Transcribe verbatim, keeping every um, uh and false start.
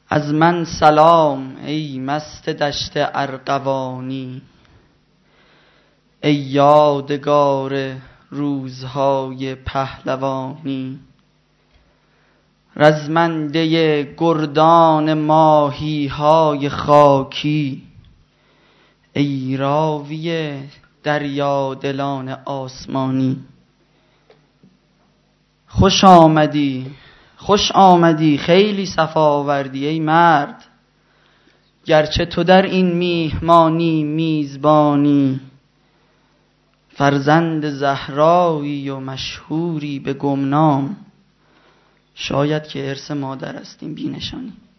از من سلام ای مست دشت ارغوانی، ای یادگار روزهای پهلوانی. رزمنده گردان ماهی های خاکی، ای راوی دریا دلان آسمانی. خوش آمدی خوش آمدی خیلی صفا آوردی ای مرد، گرچه تو در این میهمانی میزبانی. فرزند زهرایی و مشهوری به گمنام، شاید که ارث مادر است این بی نشانی.